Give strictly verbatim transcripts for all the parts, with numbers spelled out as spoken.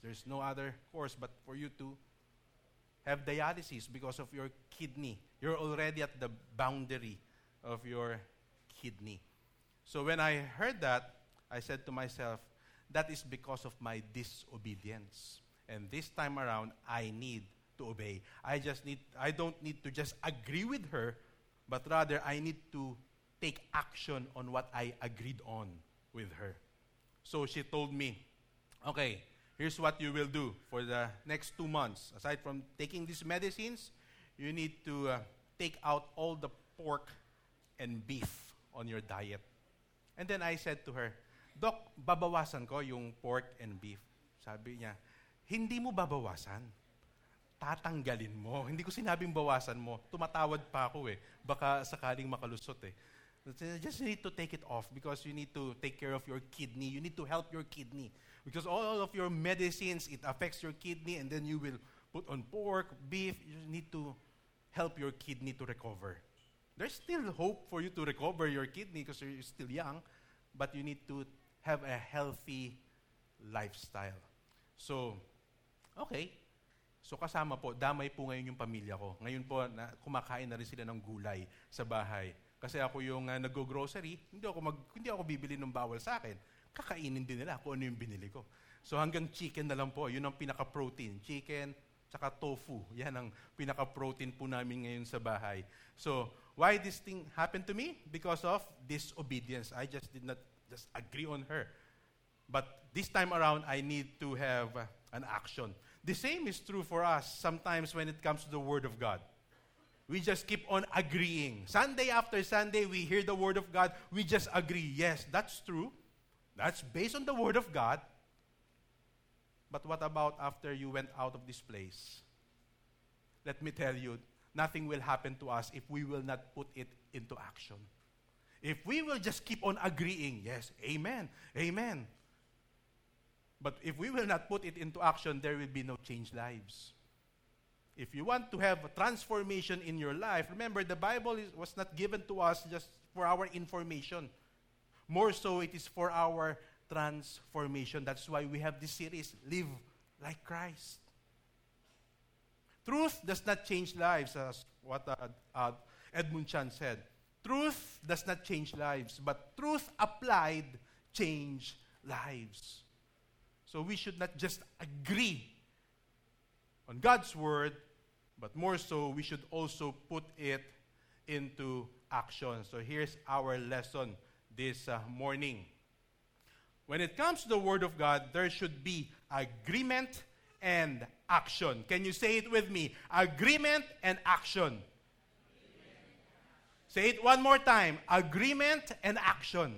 There's no other course but for you to have dialysis because of your kidney. You're already at the boundary of your kidney. So when I heard that, I said to myself, that is because of my disobedience. And this time around, I need to obey. I just need, I don't need to just agree with her, but rather I need to take action on what I agreed on with her. So she told me, okay, here's what you will do for the next two months. Aside from taking these medicines, you need to uh, take out all the pork and beef on your diet. And then I said to her, Doc, babawasan ko yung pork and beef. Sabi niya, hindi mo babawasan. Tatanggalin mo. Hindi ko sinabing bawasan mo. Tumatawad pa ako eh. Baka sakaling makalusot eh. You just need to take it off because you need to take care of your kidney. You need to help your kidney. Because all of your medicines, it affects your kidney and then you will put on pork, beef. You need to help your kidney to recover. There's still hope for you to recover your kidney because you're still young, but you need to have a healthy lifestyle. So, okay. So kasama po, damay po ngayon yung pamilya ko. Ngayon po, na, kumakain na rin sila ng gulay sa bahay. Kasi ako yung uh, nag-grocery, hindi ako, mag, hindi ako bibili ng bawal sa akin. Kakainin din nila kung ano yung binili ko. So hanggang chicken na lang po, yun ang pinaka-protein. Chicken, tsaka tofu. Yan ang pinaka-protein po namin ngayon sa bahay. So, why this thing happened to me? Because of disobedience. I just did not just agree on her. But this time around, I need to have uh, an action. The same is true for us sometimes when it comes to the Word of God. We just keep on agreeing. Sunday after Sunday, we hear the Word of God. We just agree. Yes, that's true. That's based on the Word of God. But what about after you went out of this place? Let me tell you, nothing will happen to us if we will not put it into action. If we will just keep on agreeing, yes, amen, amen. But if we will not put it into action, there will be no changed lives. If you want to have a transformation in your life, remember the Bible is, was not given to us just for our information. More so, it is for our transformation. That's why we have this series, Live Like Christ. Truth does not change lives, as what uh, uh, Edmund Chan said. Truth does not change lives, but truth applied change lives. So we should not just agree on God's word, but more so, we should also put it into action. So here's our lesson this uh, morning. When it comes to the Word of God, there should be agreement and action. Can you say it with me? Agreement and action. Say it one more time. Agreement and action.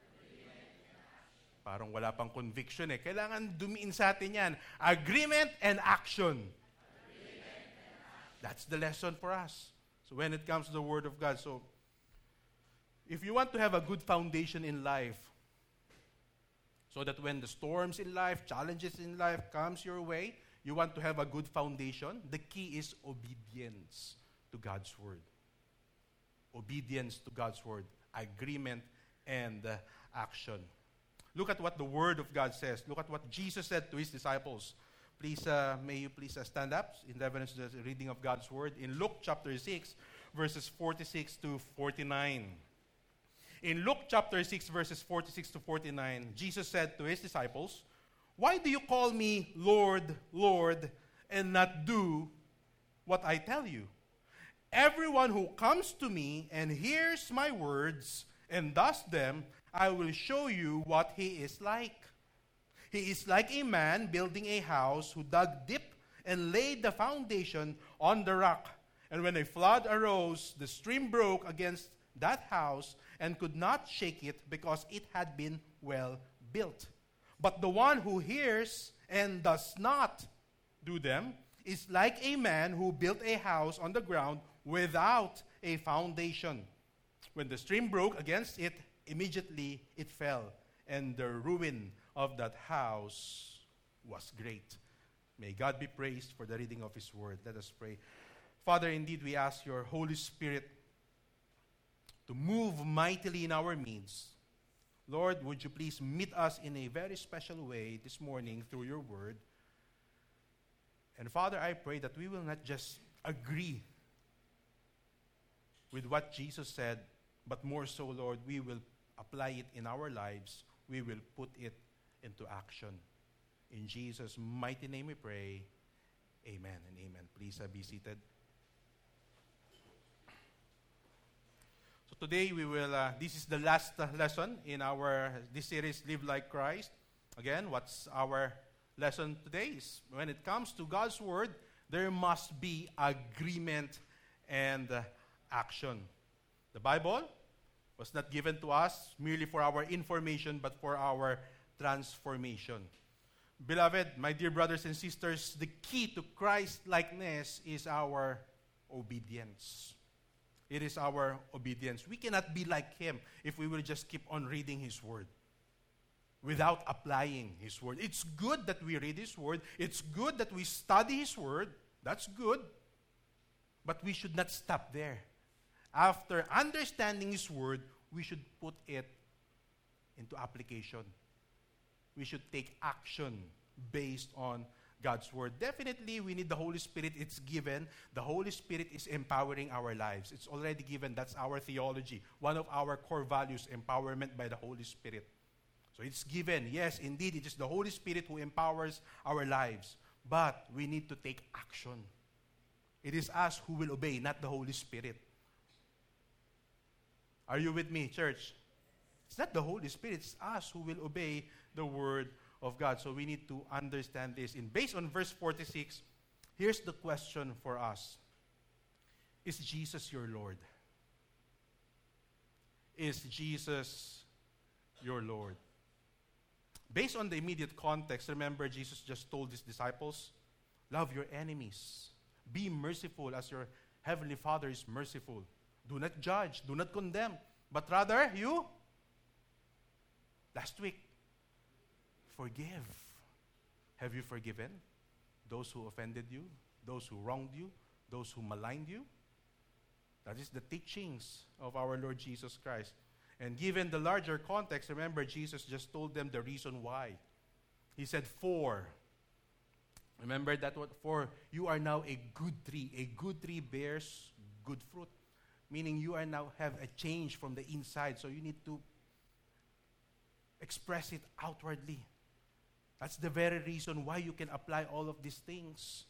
Parang wala pang conviction eh. Kailangan dumiin sa atin yan. Agreement and action. Agreement and action. That's the lesson for us. So when it comes to the Word of God, so if you want to have a good foundation in life, so that when the storms in life, challenges in life comes your way, you want to have a good foundation, the key is obedience to God's Word. Obedience to God's Word. Agreement and uh, action. Look at what the Word of God says. Look at what Jesus said to His disciples. Please, uh, may you please uh, stand up in reverence to the reading of God's Word. In Luke chapter six, verses forty-six to forty-nine. In Luke chapter six, verses forty-six to forty-nine, Jesus said to His disciples, "Why do you call me Lord, Lord, and not do what I tell you? Everyone who comes to me and hears my words and does them, I will show you what he is like. He is like a man building a house who dug deep and laid the foundation on the rock. And when a flood arose, the stream broke against that house and could not shake it because it had been well built. But the one who hears and does not do them is like a man who built a house on the ground without a foundation. When the stream broke against it, immediately it fell, and the ruin of that house was great." May God be praised for the reading of His word. Let us pray. Father, indeed we ask your Holy Spirit to move mightily in our midst. Lord, would you please meet us in a very special way this morning through your word. And Father, I pray that we will not just agree with what Jesus said, but more so, Lord, we will apply it in our lives. We will put it into action. In Jesus' mighty name we pray. Amen and amen. Please uh, be seated. So today we will, uh, this is the last uh, lesson in our, this series, Live Like Christ. Again, what's our lesson today? Is when it comes to God's Word, there must be agreement and uh, action. The Bible was not given to us merely for our information, but for our transformation. Beloved, my dear brothers and sisters, the key to Christ-likeness is our obedience. It is our obedience. We cannot be like Him if we will just keep on reading His Word without applying His Word. It's good that we read His Word. It's good that we study His Word. That's good. But we should not stop there. After understanding His Word, we should put it into application. We should take action based on God's Word. Definitely, we need the Holy Spirit. It's given. The Holy Spirit is empowering our lives. It's already given. That's our theology. One of our core values, empowerment by the Holy Spirit. So it's given. Yes, indeed, it is the Holy Spirit who empowers our lives. But we need to take action. It is us who will obey, not the Holy Spirit. Are you with me, church? It's not the Holy Spirit. It's us who will obey the Word of God. So we need to understand this. And based on verse forty-six, here's the question for us. Is Jesus your Lord? Is Jesus your Lord? Based on the immediate context, remember Jesus just told His disciples, love your enemies. Be merciful as your Heavenly Father is merciful. Do not judge. Do not condemn. But rather, you, last week, forgive. Have you forgiven those who offended you, those who wronged you, those who maligned you? That is the teachings of our Lord Jesus Christ. And given the larger context, remember, Jesus just told them the reason why. He said, for. Remember that what? For you are now a good tree. A good tree bears good fruit. Meaning you are now have a change from the inside. So you need to express it outwardly. That's the very reason why you can apply all of these things.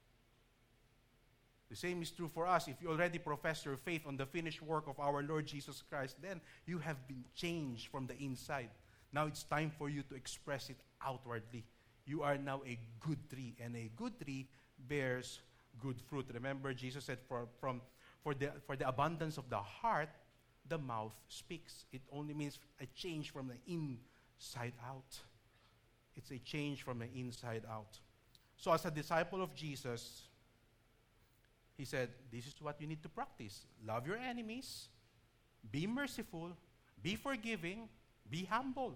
The same is true for us. If you already profess your faith on the finished work of our Lord Jesus Christ, then you have been changed from the inside. Now it's time for you to express it outwardly. You are now a good tree, and a good tree bears good fruit. Remember, Jesus said, for, from, for, the, for the abundance of the heart, the mouth speaks. It only means a change from the inside out. It's a change from the inside out. So as a disciple of Jesus, He said, this is what you need to practice. Love your enemies. Be merciful. Be forgiving. Be humble.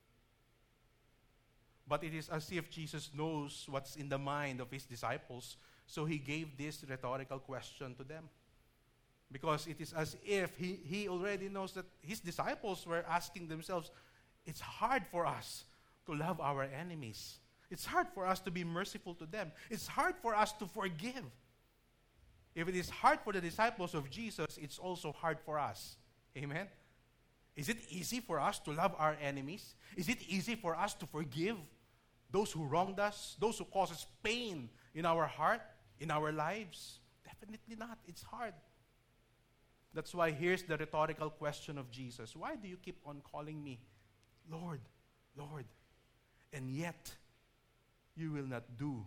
But it is as if Jesus knows what's in the mind of His disciples, so He gave this rhetorical question to them. Because it is as if He, he already knows that His disciples were asking themselves, it's hard for us to love our enemies. It's hard for us to be merciful to them. It's hard for us to forgive. If it is hard for the disciples of Jesus, it's also hard for us. Amen? Is it easy for us to love our enemies? Is it easy for us to forgive those who wronged us, those who cause us pain in our heart, in our lives? Definitely not. It's hard. That's why here's the rhetorical question of Jesus. Why do you keep on calling me Lord, Lord, and yet you will not do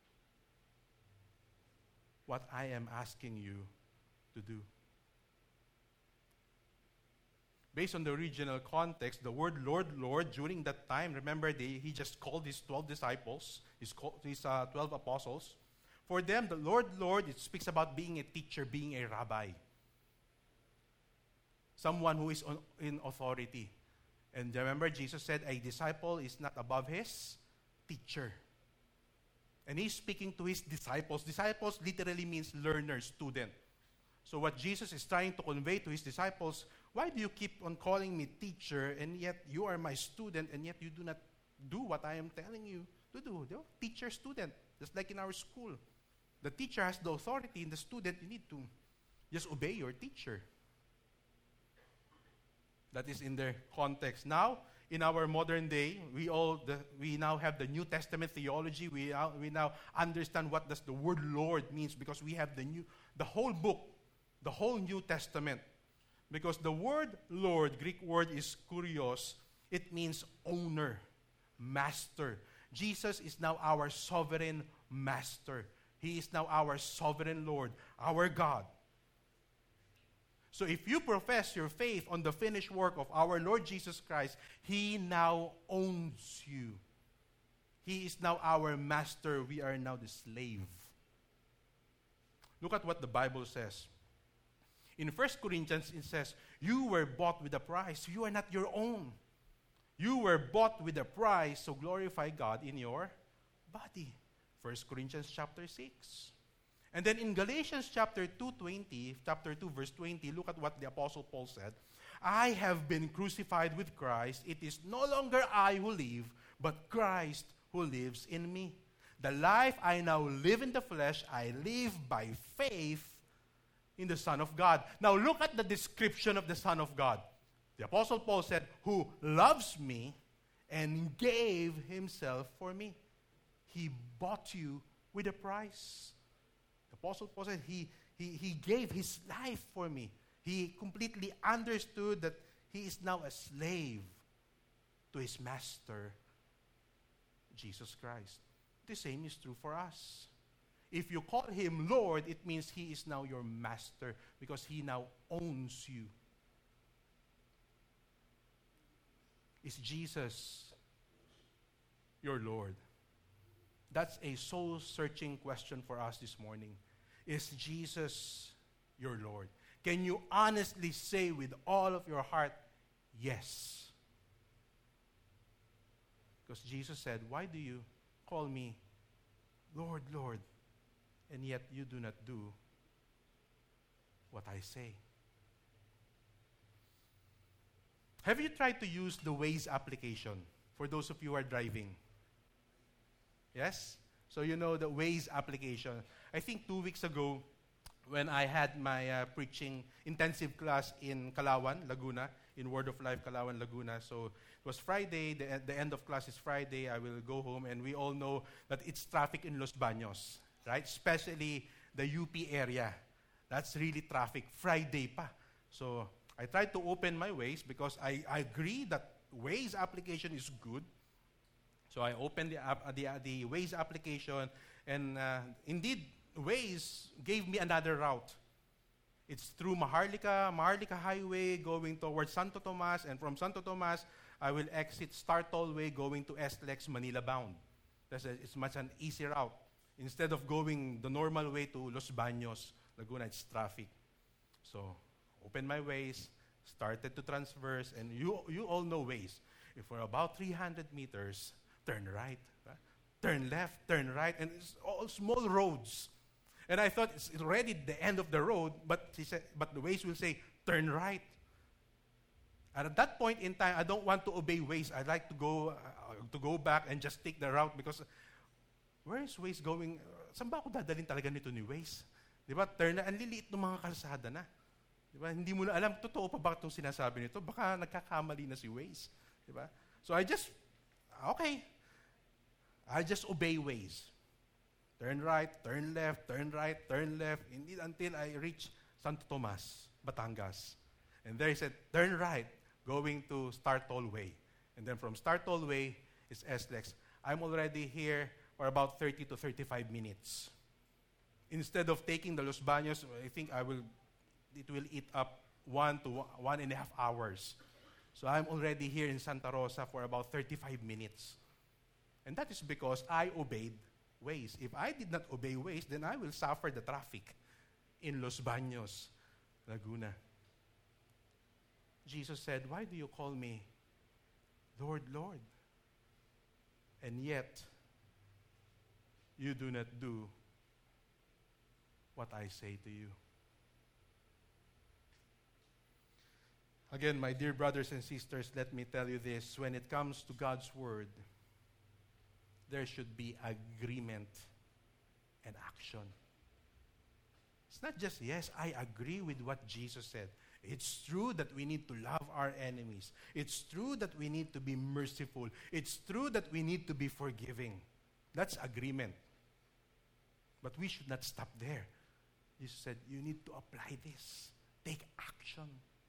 what I am asking you to do? Based on the original context, the word Lord, Lord, during that time, remember, they, He just called His twelve disciples, His, his uh, twelve apostles. For them, the Lord, Lord, it speaks about being a teacher, being a rabbi. Someone who is on, in authority. And remember, Jesus said, a disciple is not above his teacher. And He's speaking to His disciples. Disciples literally means learner, student. So what Jesus is trying to convey to His disciples, why do you keep on calling me teacher, and yet you are my student, and yet you do not do what I am telling you to do. You know, teacher, student, just like in our school. The teacher has the authority, and the student, you need to just obey your teacher. That is in their context. Now, in our modern day, we all the, we now have the New Testament theology. We uh, we now understand what does the word Lord means, because we have the new the whole book, the whole New Testament. Because the word Lord, Greek word is kurios. It means owner, master. Jesus is now our sovereign master. He is now our sovereign Lord, our God. So if you profess your faith on the finished work of our Lord Jesus Christ, He now owns you. He is now our master. We are now the slave. Look at what the Bible says. In First Corinthians, it says, you were bought with a price. You are not your own. You were bought with a price, so glorify God in your body. First Corinthians chapter six. And then in Galatians chapter two, twenty, chapter two, verse twenty, look at what the Apostle Paul said. I have been crucified with Christ. It is no longer I who live, but Christ who lives in me. The life I now live in the flesh, I live by faith in the Son of God. Now look at the description of the Son of God. The Apostle Paul said, who loves me and gave himself for me. He bought you with a price. The Apostle Paul said, he, he, he gave his life for me. He completely understood that he is now a slave to his master, Jesus Christ. The same is true for us. If you call him Lord, it means he is now your master because he now owns you. Is Jesus your Lord? That's a soul-searching question for us this morning. Is Jesus your Lord? Can you honestly say with all of your heart, yes? Because Jesus said, why do you call me Lord, Lord, and yet you do not do what I say? Have you tried to use the Waze application for those of you who are driving? Yes? So you know the Waze application. I think two weeks ago, when I had my uh, preaching intensive class in Calauan, Laguna, in Word of Life, Calauan, Laguna. So it was Friday, the, the end of class is Friday, I will go home, and we all know that it's traffic in Los Baños, right? Especially the U P area. That's really traffic, Friday pa. So I tried to open my Waze because I, I agree that Waze application is good. So I opened the, app, uh, the, uh, the Waze application, and uh, indeed, Waze gave me another route. It's through Maharlika, Maharlika Highway going towards Santo Tomas, and from Santo Tomas, I will exit Star Tollway going to S L E X Manila bound. That's a, it's much an easy route. Instead of going the normal way to Los Baños, Laguna, it's traffic. So, open my Waze, started to transverse, and you you all know Waze. If for about three hundred meters, turn right, right, turn left, turn right, and it's all small roads. And I thought it's already the end of the road, but he said, but the Waze will say, turn right. And at that point in time, I don't want to obey Waze. I'd like to go uh, to go back and just take the route because where is Waze going? Uh, saan ba ako dadalhin talaga nito ni Waze? Di ba? Turn na, ang liliit ng mga kalsada na. Di ba? Hindi mo na alam, totoo pa ba itong sinasabi nito? Baka nagkakamali na si Waze. Di ba? So I just, okay, I just obey Waze. Turn right, turn left, turn right, turn left, indeed until I reach Santo Tomas, Batangas. And there he said, turn right, going to Star Tollway. And then from Star Tollway is S L E X. I'm already here for about thirty to thirty-five minutes. Instead of taking the Los Baños, I think I will, it will eat up one to one, one and a half hours. So I'm already here in Santa Rosa for about thirty-five minutes. And that is because I obeyed Waze. If I did not obey Waze, then I will suffer the traffic in Los Baños, Laguna. Jesus said, why do you call me Lord, Lord? And yet, you do not do what I say to you. Again, my dear brothers and sisters, let me tell you this. When it comes to God's Word, there should be agreement and action. It's not just, yes, I agree with what Jesus said. It's true that we need to love our enemies. It's true that we need to be merciful. It's true that we need to be forgiving. That's agreement. But we should not stop there. Jesus said, you need to apply this. Take action.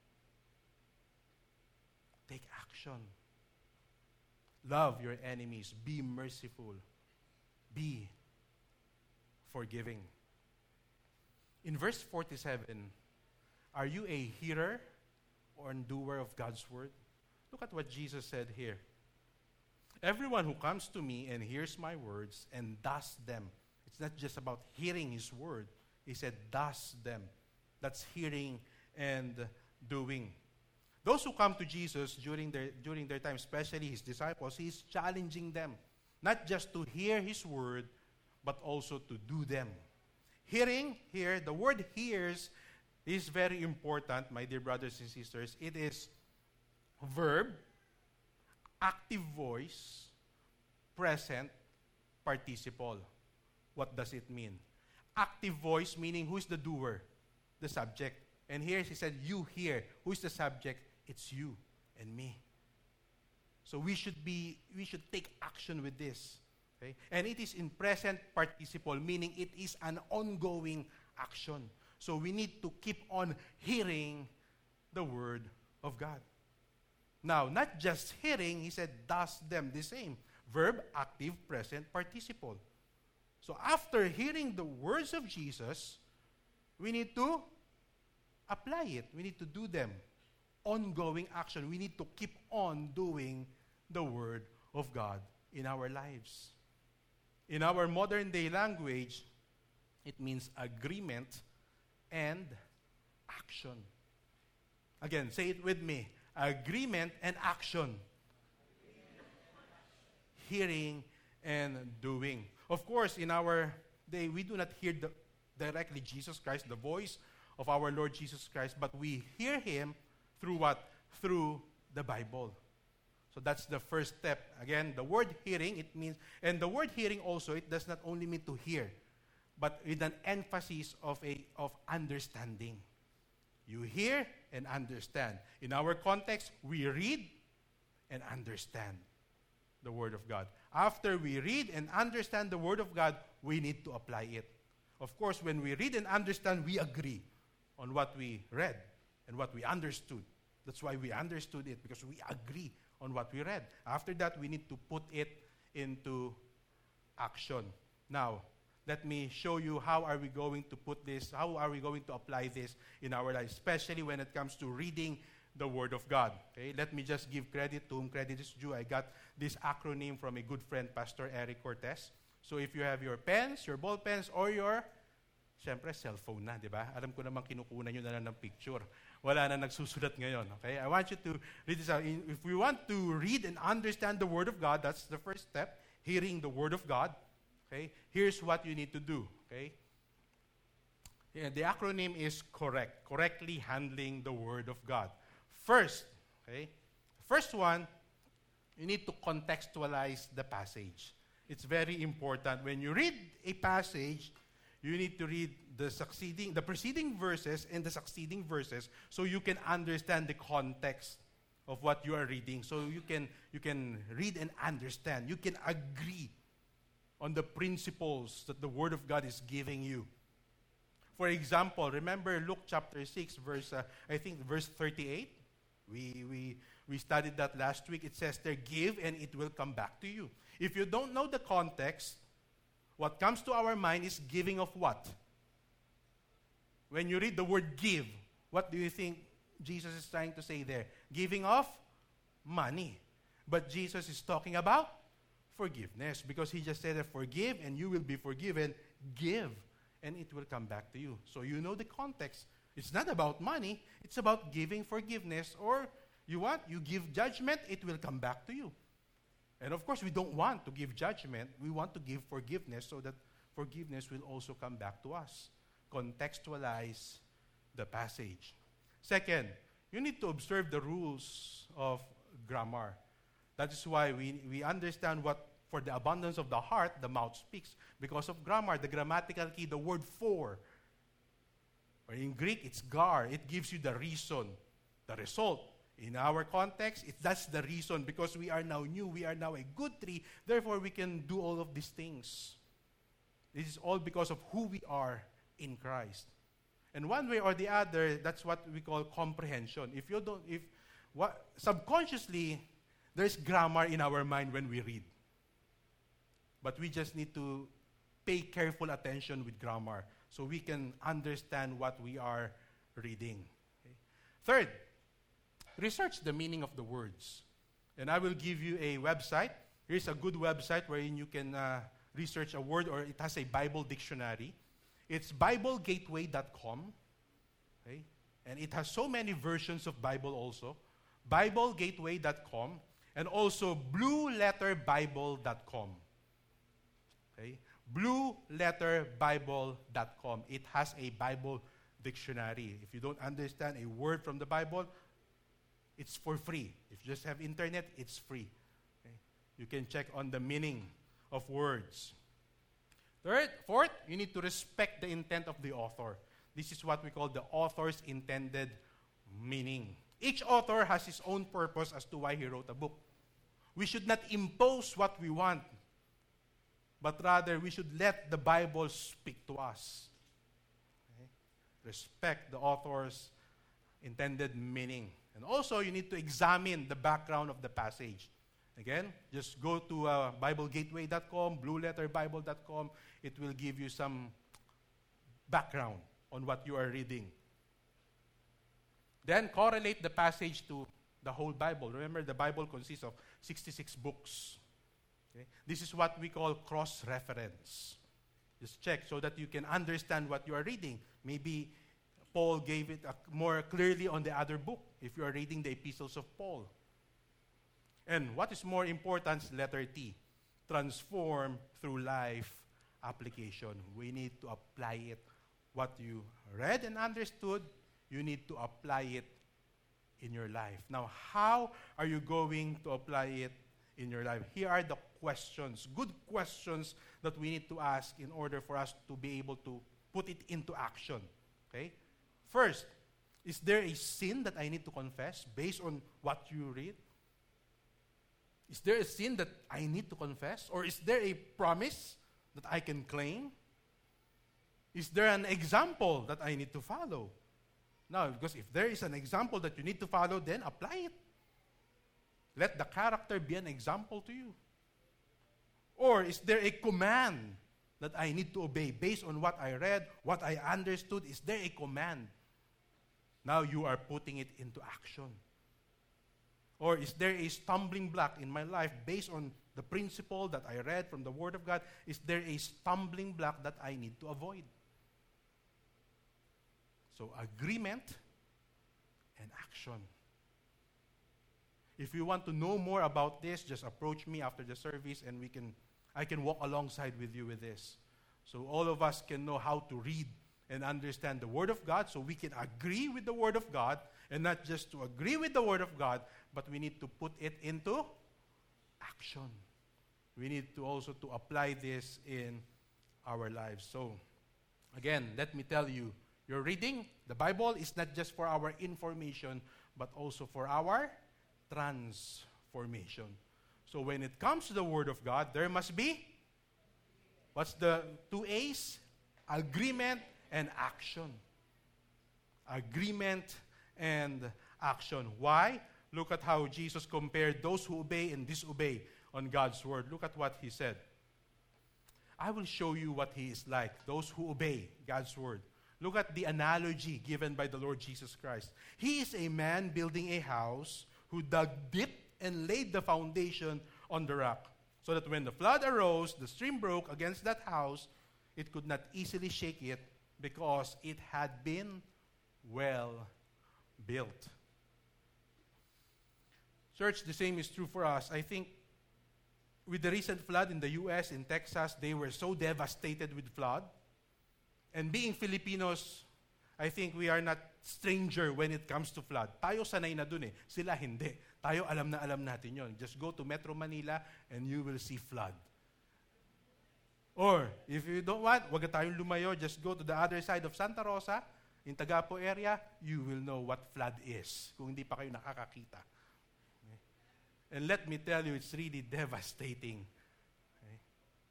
Take action. Love your enemies. Be merciful. Be forgiving. In verse forty-seven, are you a hearer or a doer of God's word? Look at what Jesus said here. Everyone who comes to me and hears my words and does them. It's not just about hearing his word. He said, does them. That's hearing and doing. Those who come to Jesus during their, during their time, especially his disciples, he's challenging them. Not just to hear his word, but also to do them. Hearing here, the word hears is very important, my dear brothers and sisters. It is verb, active voice, present, participle. What does it mean? Active voice meaning who is the doer? The subject. And here he said, you hear. Who is the subject? It's you and me. So we should be, we should take action with this. Okay? And it is in present participle, meaning it is an ongoing action. So we need to keep on hearing the word of God. Now, not just hearing, he said, does them the same. Verb, active, present, participle. So after hearing the words of Jesus, we need to apply it. We need to do them. Ongoing action. We need to keep on doing the word of God in our lives. In our modern day language, it means agreement and action. Again, say it with me. Agreement and action. Hearing and doing. Of course, in our day, we do not hear the, directly Jesus Christ, the voice of our Lord Jesus Christ, but we hear him through what? Through the Bible. So that's the first step. Again, the word hearing, it means, and the word hearing also, it does not only mean to hear, but with an emphasis of a of understanding. You hear and understand. In our context, we read and understand the Word of God. After we read and understand the Word of God, we need to apply it. Of course, when we read and understand, we agree on what we read and what we understood. That's why we understood it, because we agree on what we read. After that, we need to put it into action. Now, let me show you how are we going to put this, how are we going to apply this in our lives, especially when it comes to reading the Word of God. Okay? Let me just give credit to whom credit is due. I got this acronym from a good friend, Pastor Eric Cortez. So if you have your pens, your ball pens, or your, syempre, cellphone na, di ba? Alam ko naman kinukunan nyo na lang ng picture. Wala na nagsusulat ngayon. Okay? I want you to read this out. If we want to read and understand the Word of God, that's the first step, hearing the Word of God. Okay? Here's what you need to do. Okay? Yeah, the acronym is correct. Correctly handling the Word of God. First, okay? First one, you need to contextualize the passage. It's very important. When you read a passage, you need to read the succeeding, the preceding verses and the succeeding verses so you can understand the context of what you are reading. So you can you can read and understand. You can agree on the principles that the Word of God is giving you. For example, remember Luke chapter six, verse uh, I think verse thirty-eight. We we we studied that last week. It says there, give and it will come back to you. If you don't know the context, what comes to our mind is giving of what? When you read the word give, what do you think Jesus is trying to say there? Giving of money. But Jesus is talking about forgiveness, because he just said that forgive and you will be forgiven. Give and it will come back to you. So you know the context. It's not about money. It's about giving forgiveness. Or you want, you give judgment, it will come back to you. And of course, we don't want to give judgment. We want to give forgiveness so that forgiveness will also come back to us. Contextualize the passage. Second, you need to observe the rules of grammar. That is why we, we understand what For the abundance of the heart, the mouth speaks. Because of grammar, the grammatical key, the word for. Or in Greek, it's gar. It gives you the reason, the result. In our context, it, that's the reason. Because we are now new, we are now a good tree. Therefore, we can do all of these things. This is all because of who we are in Christ. And one way or the other, that's what we call comprehension. If you don't, if what subconsciously, there's grammar in our mind when we read. But we just need to pay careful attention with grammar so we can understand what we are reading. Okay? Third, research the meaning of the words. And I will give you a website. Here's a good website wherein you can uh, research a word, or it has a Bible dictionary. It's bible gateway dot com. Okay? And it has so many versions of Bible also. bible gateway dot com and also blue letter bible dot com. Okay? blue letter bible dot com. It has a Bible dictionary. If you don't understand a word from the Bible, it's for free. If you just have internet, it's free. Okay? You can check on the meaning of words. Third, fourth, you need to respect the intent of the author. This is what we call the author's intended meaning. Each author has his own purpose as to why he wrote a book. We should not impose what we want, but rather we should let the Bible speak to us. Okay? Respect the author's intended meaning. And also, you need to examine the background of the passage. Again, just go to uh, bible gateway dot com, blue letter bible dot com. It will give you some background on what you are reading. Then correlate the passage to the whole Bible. Remember, the Bible consists of sixty-six books. Okay? This is what we call cross-reference. Just check so that you can understand what you are reading. Maybe Paul gave it uh, more clearly on the other book, if you are reading the epistles of Paul. And what is more important, letter T, transform through life application. We need to apply it. What you read and understood, you need to apply it in your life. Now, how are you going to apply it in your life? Here are the questions, good questions that we need to ask in order for us to be able to put it into action. Okay? First, is there a sin that I need to confess based on what you read? Is there a sin that I need to confess? Or is there a promise that I can claim? Is there an example that I need to follow? Now, because if there is an example that you need to follow, then apply it. Let the character be an example to you. Or is there a command that I need to obey based on what I read, what I understood? Is there a command? Now you are putting it into action. Or is there a stumbling block in my life based on the principle that I read from the Word of God? Is there a stumbling block that I need to avoid? So agreement and action. If you want to know more about this, just approach me after the service and we can, I can walk alongside with you with this. So all of us can know how to read and understand the Word of God, so we can agree with the Word of God, and not just to agree with the Word of God, but we need to put it into action. We need to also to apply this in our lives. So, again, let me tell you, your reading, the Bible, is not just for our information, but also for our transformation. So when it comes to the Word of God, there must be, what's the two A's? Agreement and action. Agreement and action. Why? Look at how Jesus compared those who obey and disobey on God's Word. Look at what He said. I will show you what He is like, those who obey God's Word. Look at the analogy given by the Lord Jesus Christ. He is a man building a house who dug deep and laid the foundation on the rock, so that when the flood arose, the stream broke against that house, it could not easily shake it because it had been well built. Church, the same is true for us. I think with the recent flood in the U S, in Texas, they were so devastated with flood. And being Filipinos, I think we are not stranger when it comes to flood. Tayo sanay na dun eh. Sila hindi. Tayo alam na alam natin yon. Just go to Metro Manila and you will see flood. Or, if you don't want, wag na tayong lumayo, just go to the other side of Santa Rosa, in Tagapo area, you will know what flood is, kung hindi pa kayo nakakakita. Okay? And let me tell you, it's really devastating. Okay?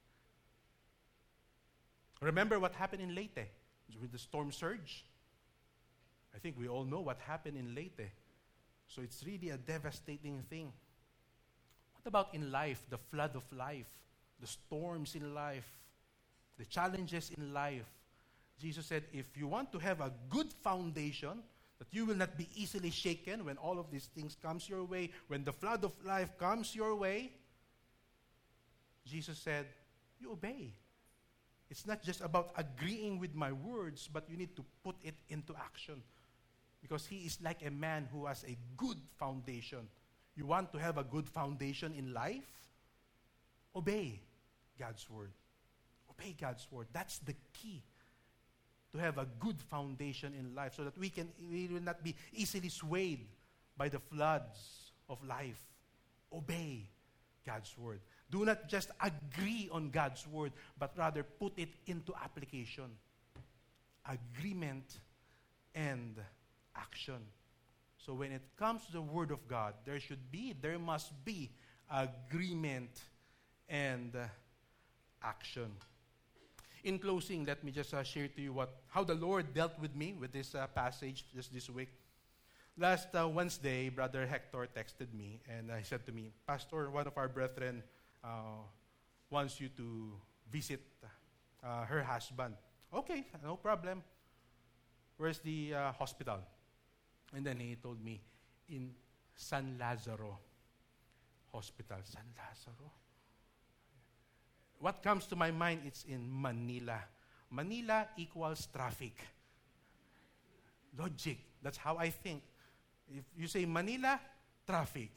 Remember what happened in Leyte with the storm surge? I think we all know what happened in Leyte. So it's really a devastating thing. What about in life, the flood of life, the storms in life, the challenges in life? Jesus said, if you want to have a good foundation, that you will not be easily shaken when all of these things comes your way, when the flood of life comes your way, Jesus said, you obey. It's not just about agreeing with my words, but you need to put it into action. Because he is like a man who has a good foundation. You want to have a good foundation in life? Obey God's word. Obey God's word. That's the key to have a good foundation in life so that we can we will not be easily swayed by the floods of life. Obey God's word. Do not just agree on God's word, but rather put it into application. Agreement and action. So when it comes to the word of God, there should be, there must be agreement and uh, action. In closing, let me just uh, share to you what how the Lord dealt with me with this uh, passage just this week. Last uh, Wednesday, Brother Hector texted me and uh, he said to me, Pastor, one of our brethren uh, wants you to visit uh, her husband. Okay, no problem. Where's the uh, hospital? And then he told me, in San Lazaro Hospital. San Lazaro? What comes to my mind, it's in Manila. Manila equals traffic. Logic. That's how I think. If you say Manila, traffic.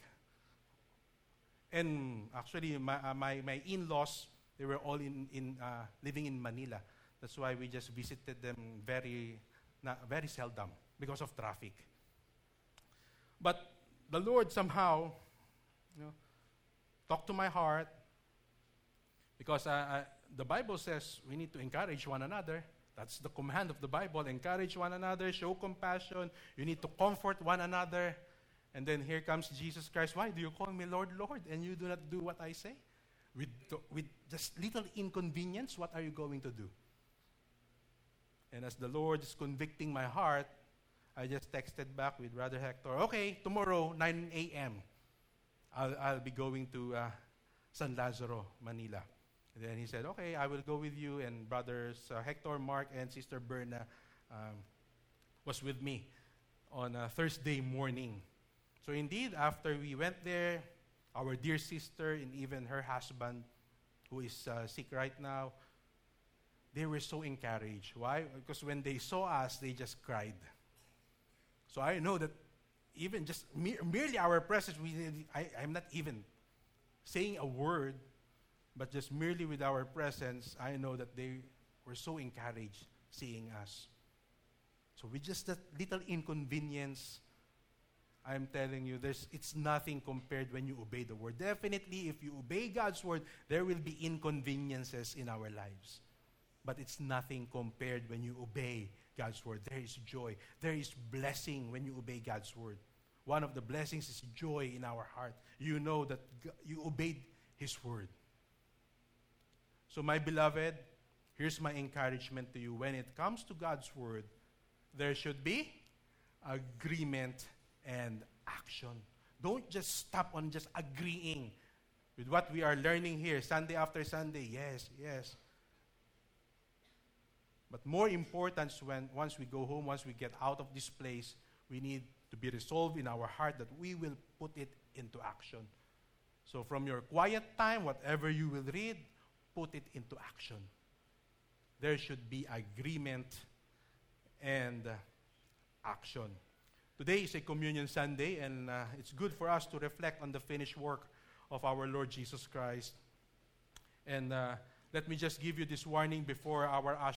And actually, my, uh, my, my in-laws, they were all in, in uh, living in Manila. That's why we just visited them very, na, very seldom because of traffic. But the Lord somehow, you know, talked to my heart because uh, uh, the Bible says we need to encourage one another. That's the command of the Bible. Encourage one another, show compassion. You need to comfort one another. And then here comes Jesus Christ. Why do you call me Lord, Lord, and you do not do what I say? With, with just little inconvenience, what are you going to do? And as the Lord is convicting my heart, I just texted back with Brother Hector, okay, tomorrow, nine a.m., I'll, I'll be going to uh, San Lazaro, Manila. And then he said, okay, I will go with you. And brothers uh, Hector, Mark, and Sister Berna um, was with me on a Thursday morning. So indeed, after we went there, our dear sister and even her husband, who is uh, sick right now, they were so encouraged. Why? Because when they saw us, they just cried. So I know that even just me- merely our presence, we, I, I'm not even saying a word, but just merely with our presence, I know that they were so encouraged seeing us. So with just that little inconvenience, I'm telling you, there's, it's nothing compared when you obey the word. Definitely, if you obey God's word, there will be inconveniences in our lives. But it's nothing compared when you obey God's word. There is joy. There is blessing when you obey God's word. One of the blessings is joy in our heart. You know that God, you obeyed His word. So my beloved, here's my encouragement to you. When it comes to God's word, there should be agreement and action. Don't just stop on just agreeing with what we are learning here, Sunday after Sunday. Yes, yes. But more important, when once we go home, once we get out of this place, we need to be resolved in our heart that we will put it into action. So from your quiet time, whatever you will read, put it into action. There should be agreement and uh, action. Today is a Communion Sunday, and uh, it's good for us to reflect on the finished work of our Lord Jesus Christ. And uh, let me just give you this warning before our